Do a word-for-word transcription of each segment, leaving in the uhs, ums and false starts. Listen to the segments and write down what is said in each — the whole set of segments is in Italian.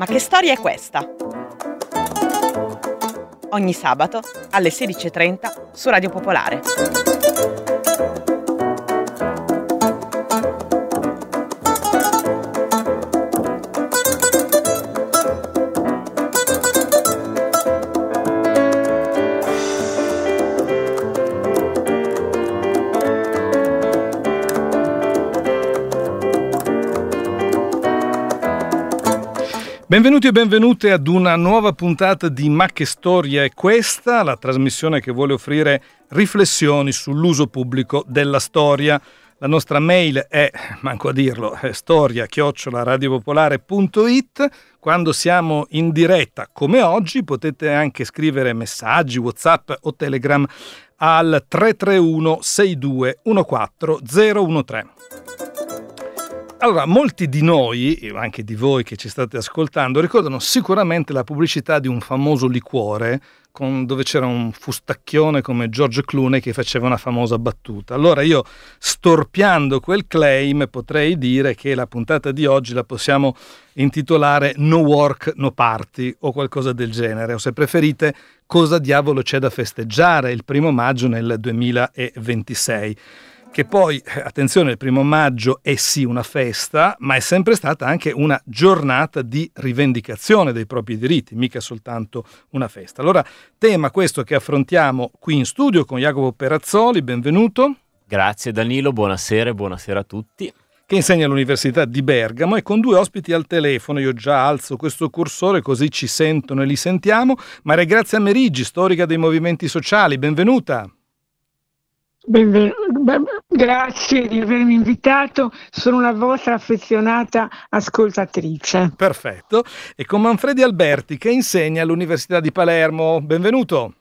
che storia è questa? Ogni sabato alle sedici e trenta su Radio Popolare. Benvenuti e benvenute ad una nuova puntata di Ma che storia è questa, la trasmissione che vuole offrire riflessioni sull'uso pubblico della storia. La nostra mail è, manco a dirlo, è storia chiocciola radiopopolare punto it. Quando siamo in diretta, come oggi, potete anche scrivere messaggi, WhatsApp o Telegram al tre tre uno sei due uno quattro zero uno tre. Allora, molti di noi, anche di voi che ci state ascoltando, ricordano sicuramente la pubblicità di un famoso liquore con, dove c'era un fustacchione come George Clooney che faceva una famosa battuta. Allora io, storpiando quel claim, potrei dire che la puntata di oggi la possiamo intitolare No Work, No Party o qualcosa del genere, o se preferite, cosa diavolo c'è da festeggiare il primo maggio nel duemilaventisei. Che poi, attenzione, il primo maggio è sì una festa, ma è sempre stata anche una giornata di rivendicazione dei propri diritti, mica soltanto una festa. Allora, tema questo che affrontiamo qui in studio con Jacopo Perazzoli, benvenuto. Grazie Danilo, buonasera e buonasera a tutti. Che insegna all'Università di Bergamo e con due ospiti al telefono. Io già alzo questo cursore così ci sentono e li sentiamo. Maria Grazia Meriggi, storica dei movimenti sociali, benvenuta. Benven- Grazie di avermi invitato, sono una vostra affezionata ascoltatrice. Perfetto. E con Manfredi Alberti che insegna all'Università di Palermo, benvenuto.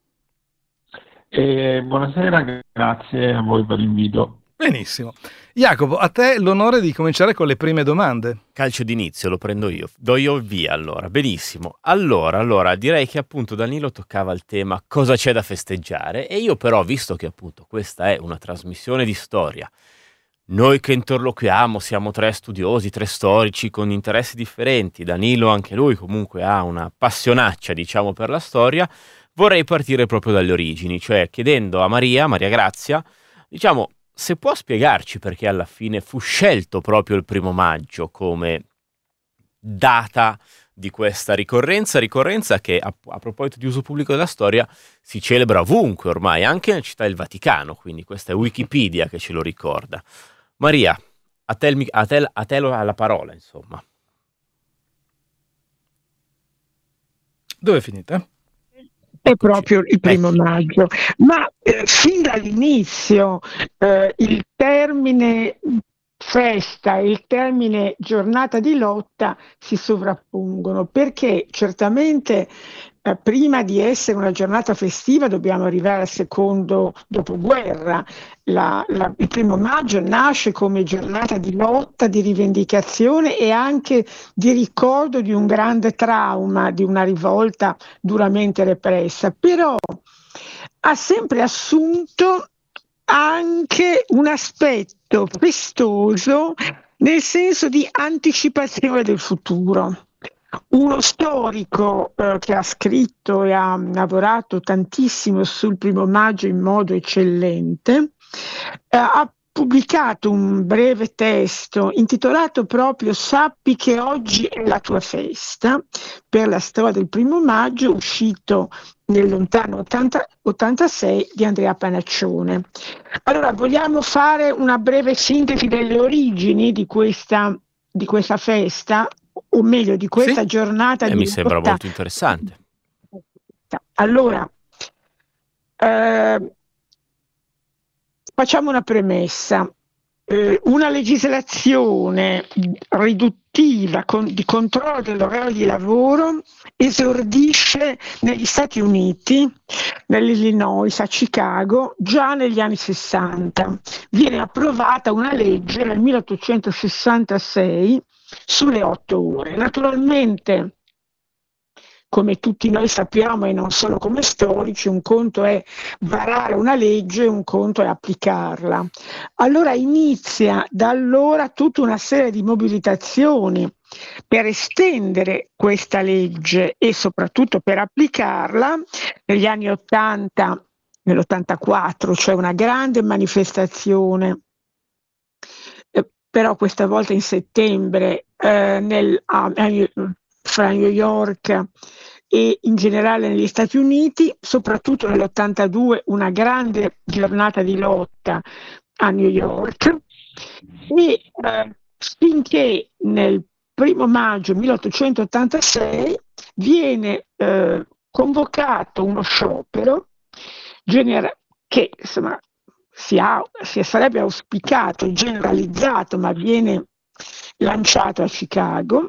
Eh, buonasera, grazie a voi per l'invito. Benissimo. Jacopo, a te l'onore di cominciare con le prime domande. Calcio d'inizio, lo prendo io. Do io via allora. Benissimo. Allora, allora, direi che appunto Danilo toccava il tema cosa c'è da festeggiare e io però, visto che appunto questa è una trasmissione di storia, noi che interloquiamo siamo tre studiosi, tre storici con interessi differenti, Danilo anche lui comunque ha una passionaccia, diciamo, per la storia, vorrei partire proprio dalle origini, cioè chiedendo a Maria, Maria Grazia, diciamo, se può spiegarci perché alla fine fu scelto proprio il primo maggio come data di questa ricorrenza, ricorrenza che a, a proposito di uso pubblico della storia si celebra ovunque ormai, anche nella città del Vaticano, quindi questa è Wikipedia che ce lo ricorda. Maria, a te, il, a te, a te la parola, insomma. Dove è finita? È proprio il primo maggio, ma eh, fin dall'inizio eh, il termine festa e il termine giornata di lotta si sovrappongono, perché certamente eh, prima di essere una giornata festiva dobbiamo arrivare al secondo dopoguerra. La, la, il primo maggio nasce come giornata di lotta, di rivendicazione e anche di ricordo di un grande trauma, di una rivolta duramente repressa, però ha sempre assunto anche un aspetto festoso nel senso di anticipazione del futuro. Uno storico eh, che ha scritto e ha lavorato tantissimo sul primo maggio in modo eccellente eh, ha pubblicato un breve testo intitolato proprio Sappi che oggi è la tua festa, per la storia del primo maggio, uscito nel lontano ottanta, ottantasei di Andrea Panaccione. Allora, vogliamo fare una breve sintesi delle origini di questa, di questa festa, o meglio di questa sì? giornata eh, di mi lotta. Sembra molto interessante. Allora, eh, facciamo una premessa. Eh, una legislazione riduttiva con, di controllo dell'orario di lavoro esordisce negli Stati Uniti, nell'Illinois, a Chicago, già negli anni sessanta. Viene approvata una legge nel milleottocentosessantasei sulle otto ore. Naturalmente come tutti noi sappiamo e non solo come storici, un conto è varare una legge, un conto è applicarla. Allora inizia da allora tutta una serie di mobilitazioni per estendere questa legge e soprattutto per applicarla. Negli anni ottanta, nell'ottantaquattro, c'è una grande manifestazione, eh, però questa volta in settembre, eh, nel, ah, fra New York e in generale negli Stati Uniti, soprattutto nell'ottantadue una grande giornata di lotta a New York, e eh, finché nel primo maggio milleottocentottantasei viene eh, convocato uno sciopero genera- che insomma si, ha, si sarebbe auspicato, generalizzato, ma viene lanciato a Chicago,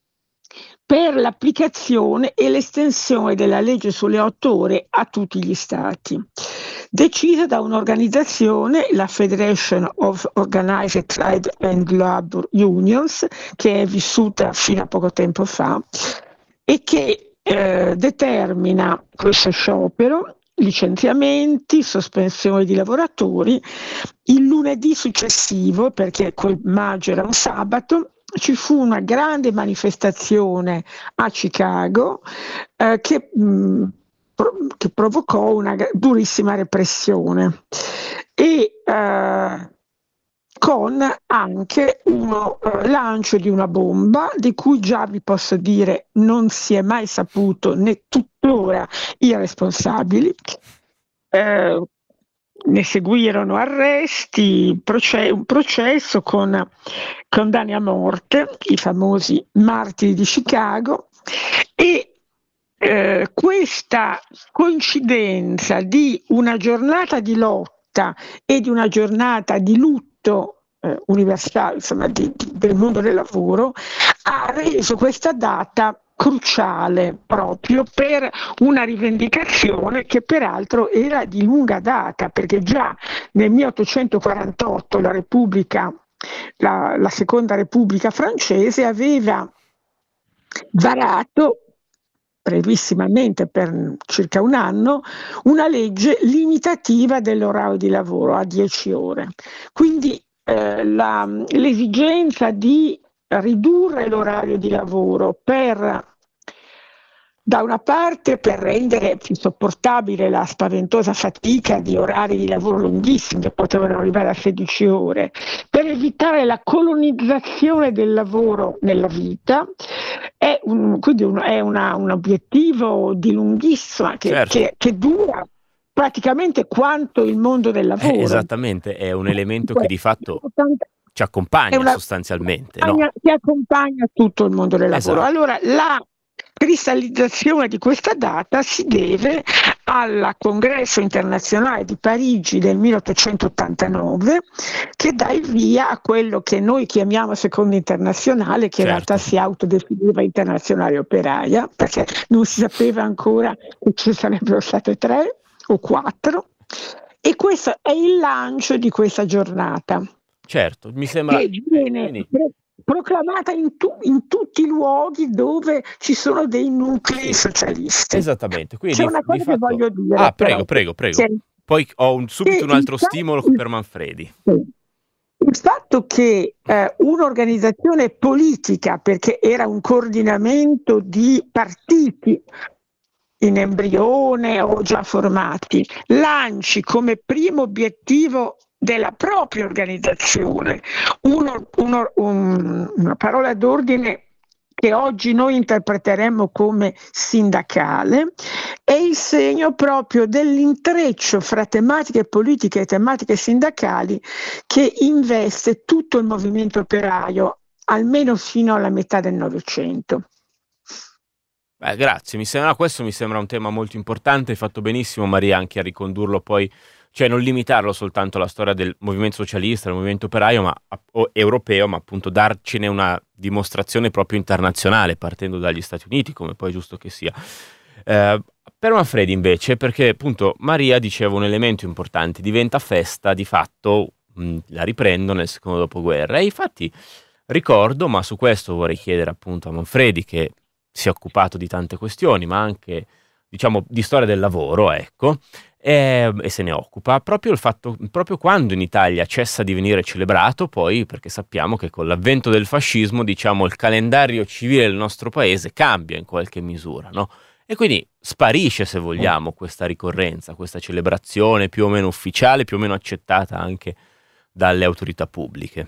per l'applicazione e l'estensione della legge sulle otto ore a tutti gli stati, decisa da un'organizzazione, la Federation of Organized Trade and Labor Unions, che è vissuta fino a poco tempo fa e che eh, determina questo sciopero, licenziamenti, sospensione di lavoratori. Il lunedì successivo, perché quel maggio era un sabato, ci fu una grande manifestazione a Chicago eh, che, mh, pro- che provocò una durissima repressione e eh, con anche uno eh, lancio di una bomba di cui già vi posso dire non si è mai saputo, né tuttora i responsabili. Eh, ne seguirono arresti, proce- un processo con condanne a morte, i famosi martiri di Chicago, e eh, questa coincidenza di una giornata di lotta e di una giornata di lutto eh, universale, insomma, di, di, del mondo del lavoro, ha reso questa data cruciale proprio per una rivendicazione che peraltro era di lunga data, perché già nel milleottocentoquarantotto la Repubblica, la, la Seconda Repubblica francese aveva varato brevissimamente per circa un anno una legge limitativa dell'orario di lavoro a dieci ore. Quindi eh, la, l'esigenza di ridurre l'orario di lavoro per, da una parte, per rendere più sopportabile la spaventosa fatica di orari di lavoro lunghissimi che potevano arrivare a sedici ore, per evitare la colonizzazione del lavoro nella vita. È un, quindi un, è una, un obiettivo di lunghissima che, certo. che, che dura praticamente quanto il mondo del lavoro. Eh, esattamente, è un elemento che di fatto ci accompagna una, sostanzialmente, accompagna, no? Che accompagna tutto il mondo del lavoro. Esatto. Allora, la cristallizzazione di questa data si deve al Congresso internazionale di Parigi del milleottocentottantanove, che dà il via a quello che noi chiamiamo Seconda Internazionale, che certo. in realtà si autodefiniva Internazionale Operaia, perché non si sapeva ancora che ci sarebbero state tre o quattro, e questo è il lancio di questa giornata. Certo, mi sembra che viene quindi... proclamata in, tu, in tutti i luoghi dove ci sono dei nuclei sì, socialisti. Quindi c'è di, una cosa di fatto... che voglio dire. Ah, però, prego, prego, prego. Cioè, Poi ho un, subito un altro stimolo fatto, per Manfredi. Il fatto che eh, un'organizzazione politica, perché era un coordinamento di partiti in embrione o già formati, lanci come primo obiettivo della propria organizzazione uno, uno, un, una parola d'ordine che oggi noi interpreteremmo come sindacale, è il segno proprio dell'intreccio fra tematiche politiche e tematiche sindacali che investe tutto il movimento operaio, almeno fino alla metà del Novecento. Beh, grazie, mi sembra, questo mi sembra un tema molto importante, hai fatto benissimo Maria anche a ricondurlo poi, cioè non limitarlo soltanto alla storia del movimento socialista, del movimento operaio ma, o europeo, ma appunto darcene una dimostrazione proprio internazionale, partendo dagli Stati Uniti, come poi è giusto che sia. Eh, per Manfredi invece, perché appunto Maria diceva un elemento importante, diventa festa di fatto, mh, la riprendo nel secondo dopoguerra, e infatti ricordo, ma su questo vorrei chiedere appunto a Manfredi che si è occupato di tante questioni, ma anche, diciamo, di storia del lavoro, ecco, e, e se ne occupa proprio il fatto, proprio quando in Italia cessa di venire celebrato, poi perché sappiamo che con l'avvento del fascismo, diciamo, il calendario civile del nostro paese cambia in qualche misura, no? E quindi sparisce, se vogliamo, questa ricorrenza, questa celebrazione più o meno ufficiale, più o meno accettata anche dalle autorità pubbliche.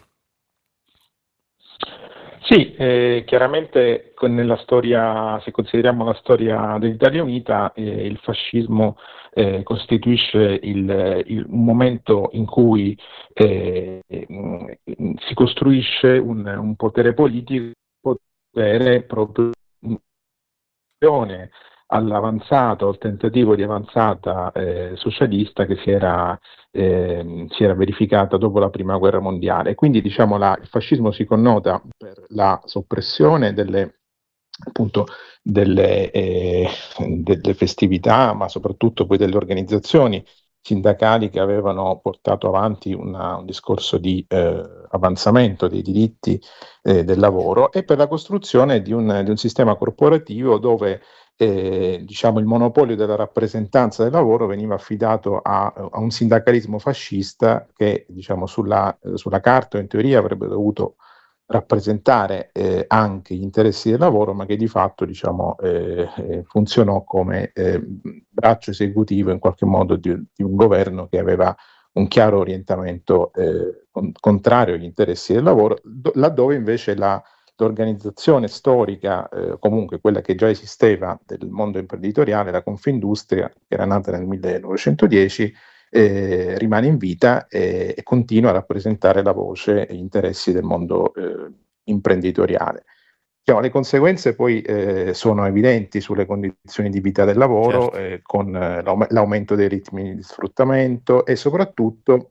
Sì, eh, chiaramente con- nella storia, se consideriamo la storia dell'Italia Unita, eh, il fascismo eh, costituisce il- il- un momento in cui eh, mh, si costruisce un, un potere politico, potere proprio in relazione all'avanzata o al tentativo di avanzata eh, socialista che si era, ehm, si era verificata dopo la Prima Guerra Mondiale. Quindi diciamo la- il fascismo si connota per la soppressione delle, appunto, delle, eh, delle festività, ma soprattutto poi delle organizzazioni sindacali che avevano portato avanti una- un discorso di eh, avanzamento dei diritti eh, del lavoro, e per la costruzione di un, di un sistema corporativo dove eh, diciamo, il monopolio della rappresentanza del lavoro veniva affidato a, a un sindacalismo fascista che, diciamo, sulla, eh, sulla carta o in teoria avrebbe dovuto rappresentare eh, anche gli interessi del lavoro, ma che di fatto, diciamo, eh, eh, funzionò come eh, braccio esecutivo in qualche modo di, di un governo che aveva un chiaro orientamento eh, con- contrario agli interessi del lavoro, do- laddove invece la l'organizzazione storica, eh, comunque quella che già esisteva del mondo imprenditoriale, la Confindustria, che era nata nel millenovecentodieci, eh, rimane in vita e, e continua a rappresentare la voce e gli interessi del mondo eh, imprenditoriale. Diciamo, le conseguenze poi eh, sono evidenti sulle condizioni di vita del lavoro, Certo. eh, con eh, l'aum- l'aumento dei ritmi di sfruttamento e soprattutto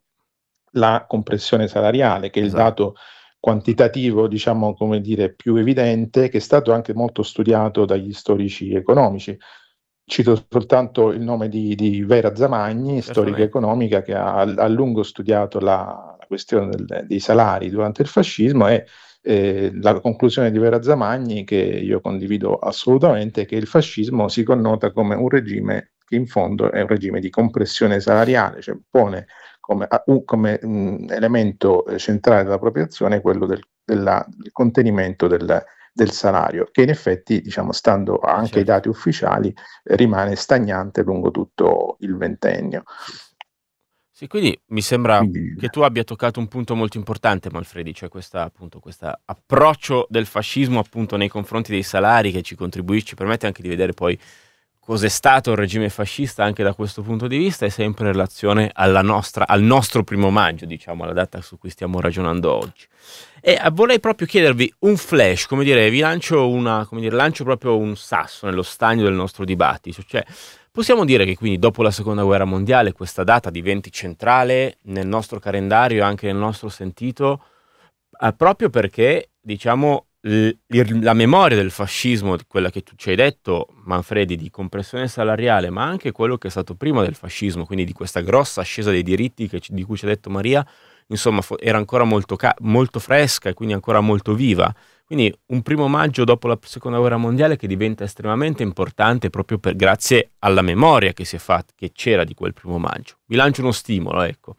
la compressione salariale, che è il Esatto. dato quantitativo, diciamo, come dire, più evidente, che è stato anche molto studiato dagli storici economici. Cito soltanto il nome di, di Vera Zamagni, storica Certamente. economica, che ha a lungo studiato la, la questione del- dei salari durante il fascismo, e eh, la conclusione di Vera Zamagni, che io condivido assolutamente, è che il fascismo si connota come un regime che in fondo è un regime di compressione salariale, cioè pone come, a- un- come, mh, elemento eh, centrale della propria azione quello del, della- del contenimento del, del salario, che in effetti, diciamo, stando anche ai Certo. dati ufficiali, eh, rimane stagnante lungo tutto il ventennio. Sì, sì. Sì, quindi mi sembra Quindi, che tu abbia toccato un punto molto importante, Manfredi, cioè questa, appunto, questo approccio del fascismo appunto nei confronti dei salari che ci contribuisce, ci permette anche di vedere poi cos'è stato il regime fascista anche da questo punto di vista, e sempre in relazione alla nostra, al nostro primo maggio, diciamo, alla data su cui stiamo ragionando oggi. E eh, vorrei proprio chiedervi un flash, come dire, vi lancio una, come dire, lancio proprio un sasso nello stagno del nostro dibattito, cioè possiamo dire che quindi dopo la seconda guerra mondiale questa data diventi centrale nel nostro calendario e anche nel nostro sentito, eh, proprio perché, diciamo, l- il- la memoria del fascismo, di quella che tu ci hai detto, Manfredi, di compressione salariale, ma anche quello che è stato prima del fascismo, quindi di questa grossa ascesa dei diritti che ci- di cui ci ha detto Maria, insomma, fo- era ancora molto, ca- molto fresca e quindi ancora molto viva. Quindi un primo maggio dopo la seconda guerra mondiale che diventa estremamente importante proprio per, grazie alla memoria che si è fatta, che c'era di quel primo maggio. Vi lancio uno stimolo, ecco.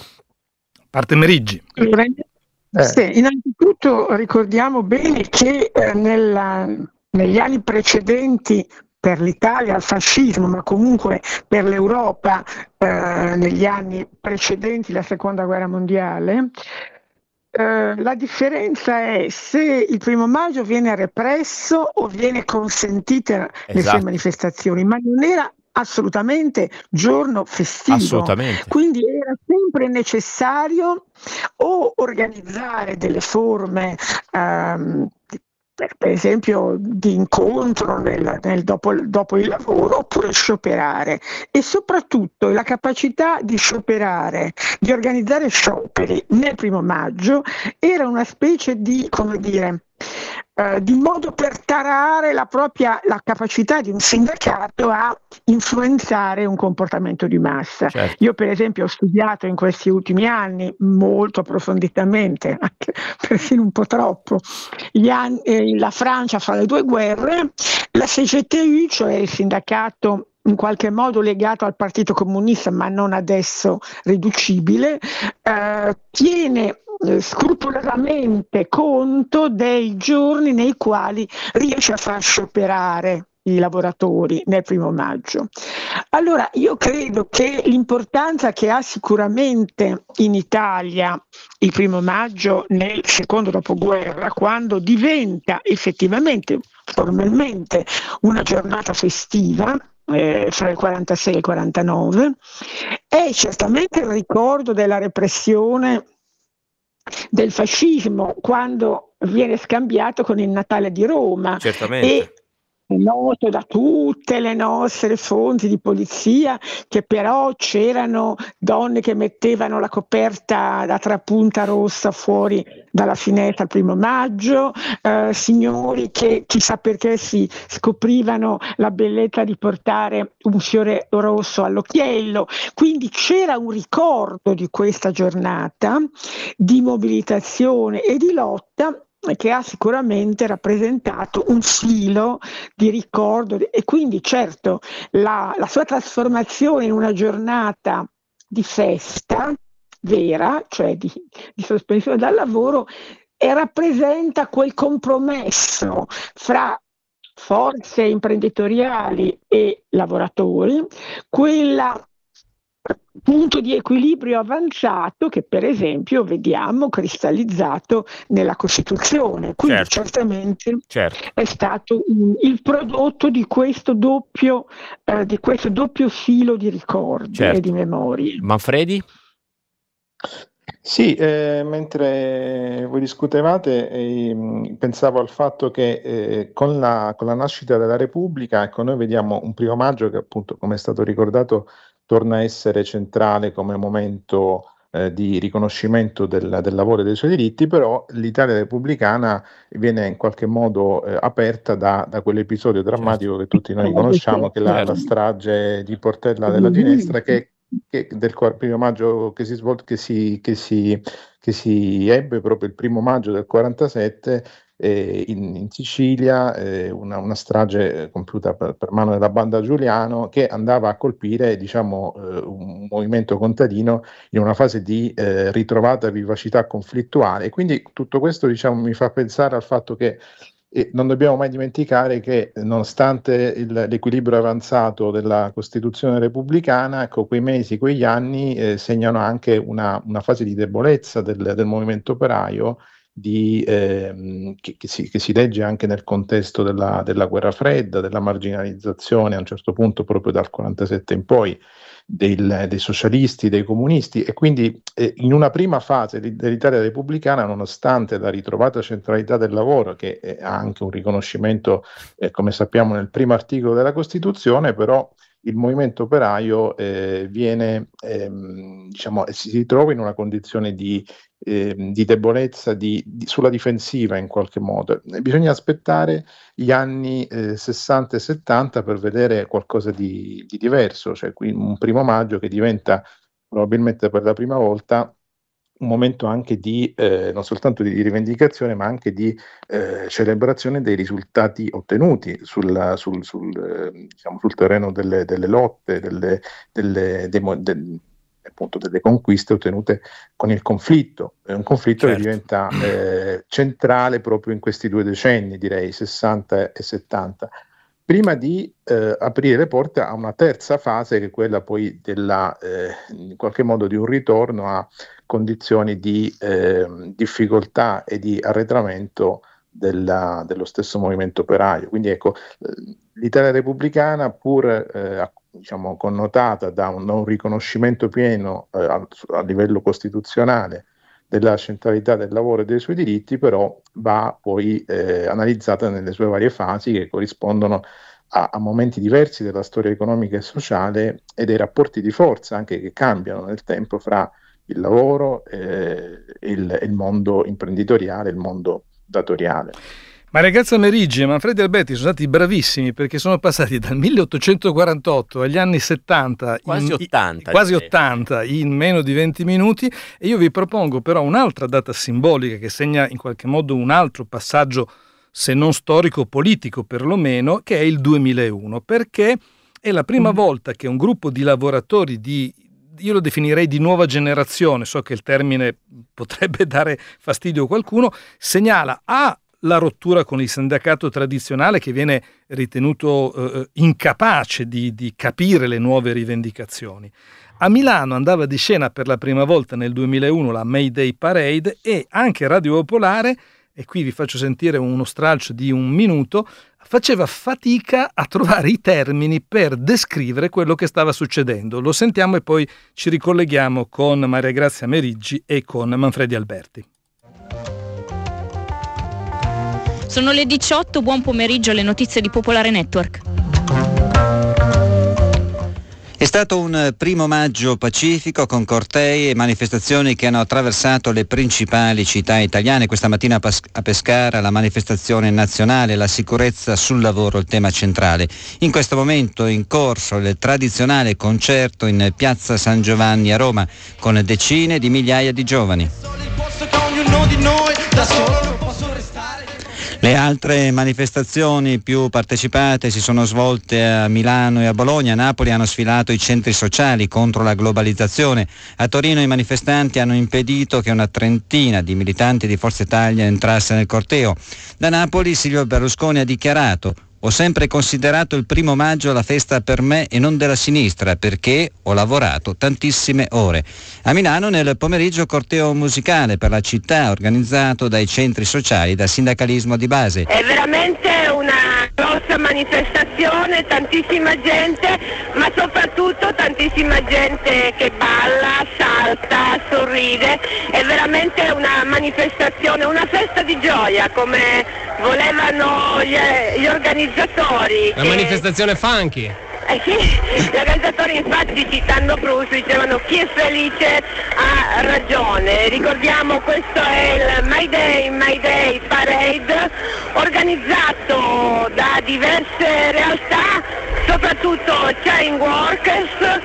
Parte Meriggi. Allora, eh, sì, innanzitutto ricordiamo bene che eh, nella- negli anni precedenti per l'Italia al fascismo, ma comunque per l'Europa eh, negli anni precedenti la seconda guerra mondiale, eh, la differenza è se il primo maggio viene represso o viene consentita le sue Esatto, manifestazioni, ma non era assolutamente giorno festivo, assolutamente. quindi era sempre necessario o organizzare delle forme, ehm, di- per, per esempio, di incontro nel, nel dopo, dopo il lavoro, oppure scioperare. E soprattutto la capacità di scioperare, di organizzare scioperi nel primo maggio era una specie di, come dire, eh, di modo per tarare la propria la capacità di un sindacato a influenzare un comportamento di massa. Certo. Io per esempio ho studiato in questi ultimi anni molto approfonditamente, anche persino un po' troppo, gli anni, eh, la Francia fra le due guerre, la C G T U, cioè il sindacato in qualche modo legato al Partito Comunista, ma non adesso riducibile, eh, tiene eh, scrupolosamente conto dei giorni nei quali riesce a far scioperare i lavoratori nel primo maggio. Allora io credo che l'importanza che ha sicuramente in Italia il primo maggio nel secondo dopoguerra, quando diventa effettivamente formalmente una giornata festiva, Eh, fra il quarantasei e il quarantanove, è certamente il ricordo della repressione del fascismo quando viene scambiato con il Natale di Roma. Certamente. E è noto da tutte le nostre fonti di polizia che però c'erano donne che mettevano la coperta da trapunta rossa fuori dalla finestra il primo maggio, eh, signori che chissà perché si scoprivano la bellezza di portare un fiore rosso all'occhiello. Quindi c'era un ricordo di questa giornata di mobilitazione e di lotta che ha sicuramente rappresentato un filo di ricordo e quindi certo la, la sua trasformazione in una giornata di festa vera, cioè di, di sospensione dal lavoro, e rappresenta quel compromesso fra forze imprenditoriali e lavoratori, quella punto di equilibrio avanzato che per esempio vediamo cristallizzato nella Costituzione. Quindi certo. certamente certo. è stato um, il prodotto di questo doppio eh, di questo doppio filo di ricordi certo. e di memorie. Manfredi? Sì, eh, mentre voi discutevate, eh, pensavo al fatto che eh, con la, con la nascita della Repubblica, ecco, noi vediamo un primo maggio che appunto, come è stato ricordato, torna a essere centrale come momento eh, di riconoscimento del, del lavoro e dei suoi diritti, però l'Italia repubblicana viene in qualche modo eh, aperta da, da quell'episodio drammatico che tutti noi conosciamo, che è la, la strage di Portella della Ginestra, che Che del primo maggio che si, svol- che, si, che, si, che si ebbe proprio il primo maggio del quarantasette eh, in, in Sicilia, eh, una, una strage compiuta per, per mano della banda Giuliano, che andava a colpire diciamo, eh, un movimento contadino in una fase di eh, ritrovata vivacità conflittuale. Quindi tutto questo diciamo, mi fa pensare al fatto che E non dobbiamo mai dimenticare che, nonostante il, l'equilibrio avanzato della Costituzione repubblicana, ecco, quei mesi, quegli anni eh, segnano anche una, una fase di debolezza del, del movimento operaio, di, eh, che, che, si, che si legge anche nel contesto della, della guerra fredda, della marginalizzazione a un certo punto proprio dal quarantasette in poi del, dei socialisti, dei comunisti, e quindi eh, in una prima fase dell'Italia repubblicana, nonostante la ritrovata centralità del lavoro, che eh, ha anche un riconoscimento, eh, come sappiamo, nel primo articolo della Costituzione, però il movimento operaio eh, viene, ehm, diciamo, si, si trova in una condizione di, eh, di debolezza, di, di, sulla difensiva in qualche modo. E bisogna aspettare gli anni eh, sessanta e settanta per vedere qualcosa di, di diverso, cioè qui un primo maggio che diventa probabilmente per la prima volta un momento anche di, eh, non soltanto di rivendicazione, ma anche di eh, celebrazione dei risultati ottenuti sul, sul, sul, eh, diciamo, sul terreno delle, delle lotte, delle, delle, dei, de, appunto, delle conquiste ottenute con il conflitto. È un conflitto certo. che diventa eh, centrale proprio in questi due decenni, direi, sessanta e settanta. Prima di eh, aprire le porte a una terza fase, che è quella poi della, eh, in qualche modo di un ritorno a condizioni di eh, difficoltà e di arretramento della, dello stesso movimento operaio. Quindi ecco, l'Italia repubblicana, pur eh, diciamo, connotata da un, da un riconoscimento pieno eh, a, a livello costituzionale della centralità del lavoro e dei suoi diritti, però va poi eh, analizzata nelle sue varie fasi, che corrispondono a, a momenti diversi della storia economica e sociale e dei rapporti di forza anche che cambiano nel tempo fra il lavoro e il, il mondo imprenditoriale, il mondo datoriale. Maria Grazia Meriggi e Manfredi Alberti sono stati bravissimi perché sono passati dal milleottocentoquarantotto agli anni settanta, quasi in, ottanta, quasi ottanta in meno di venti minuti, e io vi propongo però un'altra data simbolica che segna in qualche modo un altro passaggio, se non storico, politico perlomeno, che è il duemilauno, perché è la prima mm. volta che un gruppo di lavoratori di, io lo definirei di nuova generazione, so che il termine potrebbe dare fastidio a qualcuno, segnala a la rottura con il sindacato tradizionale che viene ritenuto eh, incapace di, di capire le nuove rivendicazioni. A Milano andava di scena per la prima volta nel duemilauno la May Day Parade, e anche Radio Popolare, e qui vi faccio sentire uno stralcio di un minuto, faceva fatica a trovare i termini per descrivere quello che stava succedendo. Lo sentiamo e poi ci ricolleghiamo con Maria Grazia Meriggi e con Manfredi Alberti. Sono le diciotto, buon pomeriggio, alle notizie di Popolare Network. È stato un primo maggio pacifico con cortei e manifestazioni che hanno attraversato le principali città italiane. Questa mattina a Pescara la manifestazione nazionale, la sicurezza sul lavoro, il tema centrale. In questo momento in corso il tradizionale concerto in Piazza San Giovanni a Roma con decine di migliaia di giovani. Le altre manifestazioni più partecipate si sono svolte a Milano e a Bologna. A Napoli hanno sfilato i centri sociali contro la globalizzazione. A Torino i manifestanti hanno impedito che una trentina di militanti di Forza Italia entrasse nel corteo. Da Napoli Silvio Berlusconi ha dichiarato: ho sempre considerato il primo maggio la festa per me e non della sinistra, perché ho lavorato tantissime ore. A Milano nel pomeriggio corteo musicale per la città organizzato dai centri sociali, dal sindacalismo di base. È veramente una grossa manifestazione, tantissima gente, ma soprattutto tantissima gente che balla, salta, sorride. È veramente una manifestazione, una festa di gioia, come volevano gli, gli organizzatori. Una che... manifestazione funky. Eh sì, gli organizzatori infatti, citando Bruce, dicevano chi è felice ha ragione. Ricordiamo, questo è il My Day, My Day Parade, organizzato da diverse realtà, soprattutto Chain Workers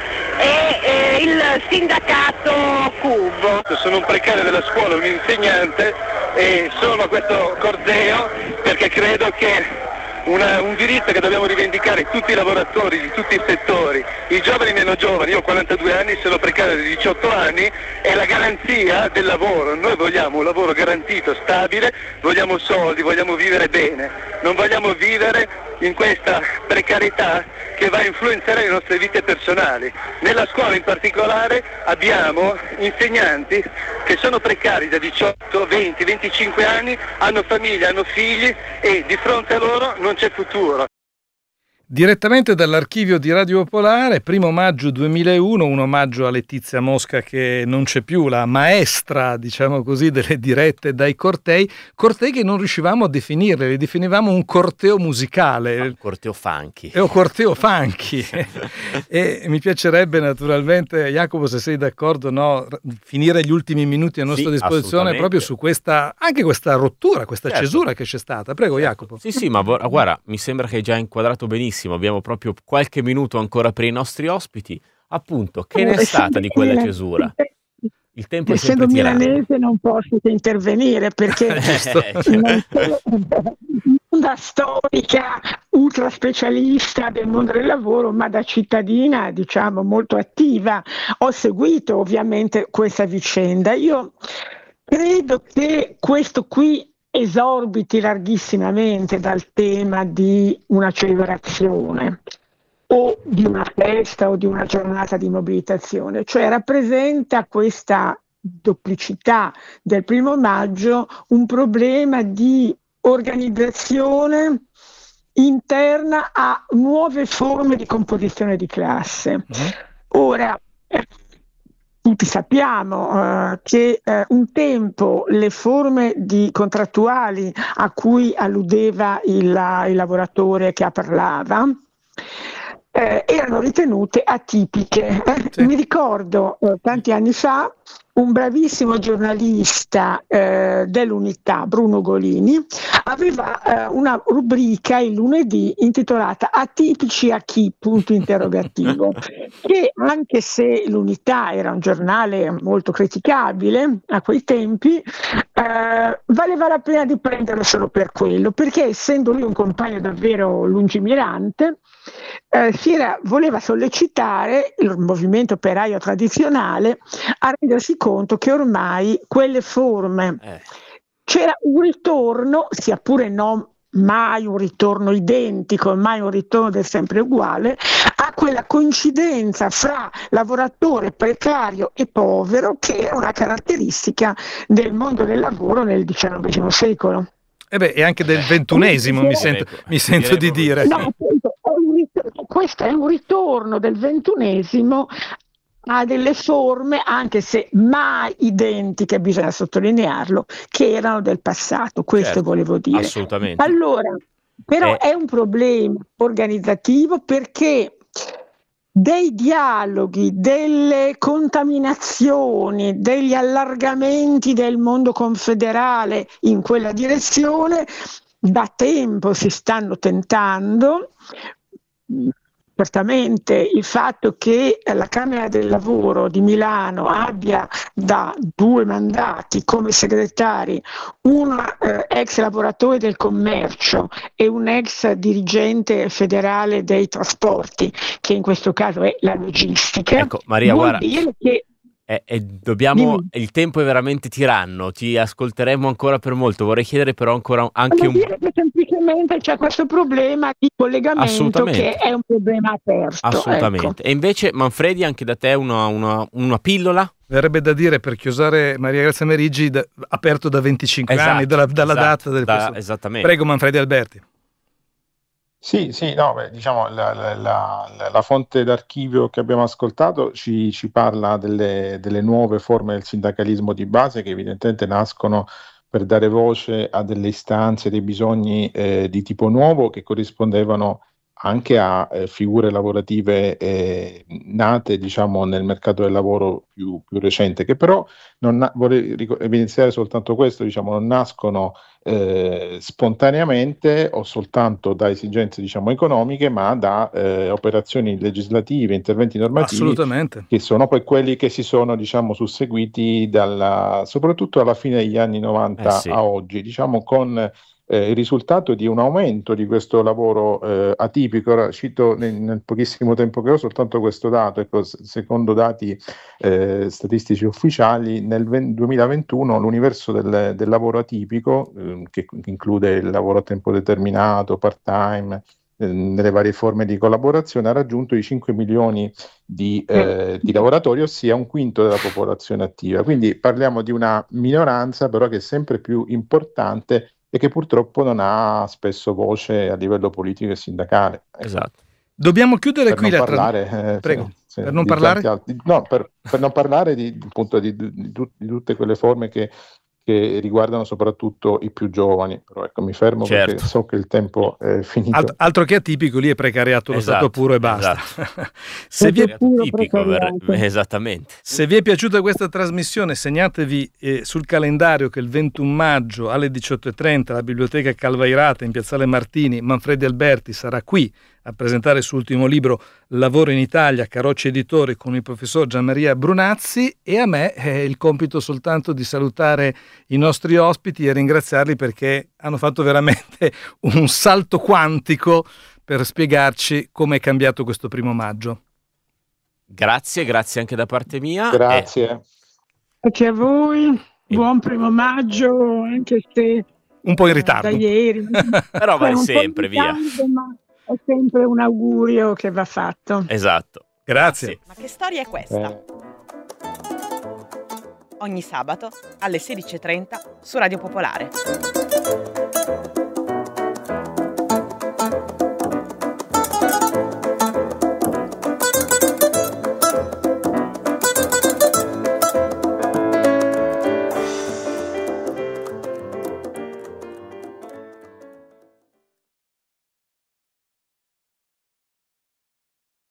e eh, il sindacato Cubo. Sono un precario della scuola, un insegnante, e sono a questo corteo perché credo che Una, un diritto che dobbiamo rivendicare tutti i lavoratori di tutti i settori, i giovani e meno giovani. Io ho quarantadue anni, sono precario di diciotto anni, è la garanzia del lavoro. Noi vogliamo un lavoro garantito, stabile, vogliamo soldi, vogliamo vivere bene, non vogliamo vivere in questa precarietà che va a influenzare le nostre vite personali. Nella scuola in particolare abbiamo insegnanti che sono precari da diciotto, venti, venticinque anni, hanno famiglia, hanno figli e di fronte a loro non c'è futuro. Direttamente dall'archivio di Radio Popolare, primo maggio duemilauno, un omaggio a Letizia Mosca che non c'è più, la maestra, diciamo così, delle dirette dai cortei, cortei che non riuscivamo a definirle, li definivamo un corteo musicale. Un corteo funky. È un corteo funky. E mi piacerebbe naturalmente, Jacopo, se sei d'accordo, no, finire gli ultimi minuti a nostra sì, disposizione proprio su questa, anche questa rottura, questa certo. cesura che c'è stata. Prego, certo. Jacopo. Sì, sì, ma guarda, mi sembra che hai già inquadrato benissimo. Abbiamo proprio qualche minuto ancora per i nostri ospiti. Appunto, che ne è stata di quella cesura? Il tempo è sempre tirato. Essendo milanese non posso che intervenire perché non da storica ultra specialista del mondo del lavoro, ma da cittadina, diciamo, molto attiva, ho seguito ovviamente questa vicenda. Io credo che questo qui esorbiti larghissimamente dal tema di una celebrazione o di una festa o di una giornata di mobilitazione, cioè rappresenta questa doplicità del primo maggio un problema di organizzazione interna a nuove forme di composizione di classe. Mm-hmm. Ora, eh, tutti sappiamo eh, che eh, un tempo le forme di contrattuali a cui alludeva il, il lavoratore che parlava eh, erano ritenute atipiche. Sì. Mi ricordo eh, tanti anni fa un bravissimo giornalista eh, dell'Unità, Bruno Golini, aveva eh, una rubrica il lunedì intitolata Atipici a chi? Punto interrogativo, che anche se l'Unità era un giornale molto criticabile a quei tempi, eh, valeva la pena di prenderlo solo per quello, perché essendo lui un compagno davvero lungimirante, Eh, si era, voleva sollecitare il movimento operaio tradizionale a rendersi conto che ormai quelle forme Eh. c'era un ritorno, sia pure non mai un ritorno identico, mai un ritorno del sempre uguale, a quella coincidenza fra lavoratore precario e povero che era una caratteristica del mondo del lavoro nel diciannovesimo secolo. E beh, e anche del ventunesimo, mi sento, mi sento di dire. No, appunto, è un ritorno, questo è un ritorno del ventunesimo a delle forme, anche se mai identiche, bisogna sottolinearlo, che erano del passato, questo Certo, volevo dire. assolutamente. Allora, però Eh. è un problema organizzativo, perché dei dialoghi, delle contaminazioni, degli allargamenti del mondo confederale in quella direzione da tempo si stanno tentando. Certamente il fatto che la Camera del Lavoro di Milano abbia da due mandati come segretari un eh, ex lavoratore del commercio e un ex dirigente federale dei trasporti, che in questo caso è la logistica, Ecco, Maria, vuol guarda, dire che eh, eh, dobbiamo, Dimmi. il tempo è veramente tiranno, ti ascolteremo ancora per molto. Vorrei chiedere però ancora anche vuol un... dire che semplicemente c'è questo problema di collegamento Assolutamente. che è un problema aperto. Assolutamente. Ecco. E invece, Manfredi, anche da te una, una, una pillola? Verrebbe da dire, per chiusare Maria Grazia Merigi, da- aperto da venticinque Esatto, anni, dalla, dalla esatto, data del da- questo- esattamente. Prego, Manfredi Alberti. Sì, sì, no, beh, diciamo la, la- la- la fonte d'archivio che abbiamo ascoltato ci, ci parla delle, delle nuove forme del sindacalismo di base che evidentemente nascono per dare voce a delle istanze, dei bisogni eh, di tipo nuovo che corrispondevano anche a eh, figure lavorative eh, nate, diciamo, nel mercato del lavoro più, più recente, che però non na- vorrei ric- evidenziare soltanto questo, diciamo, non nascono eh, spontaneamente o soltanto da esigenze, diciamo, economiche, ma da eh, operazioni legislative, interventi normativi Assolutamente. che sono poi quelli che si sono, diciamo, susseguiti dalla, soprattutto alla fine degli anni novanta Eh sì. a oggi, diciamo, con eh, il risultato di un aumento di questo lavoro eh, atipico. Ora cito nel, nel pochissimo tempo che ho soltanto questo dato, ecco, s- secondo dati eh, statistici ufficiali, nel ven- duemilaventuno l'universo del, del lavoro atipico, eh, che include il lavoro a tempo determinato, part-time, eh, nelle varie forme di collaborazione, ha raggiunto i cinque milioni di, eh, di lavoratori, ossia un quinto della popolazione attiva. Quindi parliamo di una minoranza però che è sempre più importante e che purtroppo non ha spesso voce a livello politico e sindacale. Ecco. Esatto. Dobbiamo chiudere Per qui non la trasmissione. parlare, eh, Prego, sì, sì, per non di parlare? tanti altri- no, per, per non parlare di, appunto, di, di- di tut- di tutte quelle forme che, che riguardano soprattutto i più giovani. Però ecco, mi fermo Certo. perché so che il tempo è finito. Alt- altro che atipico, lì è precariato lo Esatto, stato puro e basta. esatto. Se vi è Precariato puro tipico, ver- precariato. esattamente. Se vi è piaciuta questa trasmissione, segnatevi eh, sul calendario che il ventuno maggio alle diciotto e trenta la Biblioteca Calvairata in Piazzale Martini, Manfredi Alberti sarà qui a presentare il suo ultimo libro Lavoro in Italia, Carocci Editori, con il professor Gianmaria Brunazzi, e a me è il compito soltanto di salutare i nostri ospiti e ringraziarli perché hanno fatto veramente un salto quantico per spiegarci come è cambiato questo primo maggio. Grazie, grazie anche da parte mia. Grazie. Grazie a voi, buon primo maggio, anche se Un po' in da ritardo. ieri. Però C'è vai un po' sempre, di via. caldo, ma è sempre un augurio che va fatto. Esatto. Grazie. Ma che storia è questa? Eh. Ogni sabato alle sedici e trenta su Radio Popolare.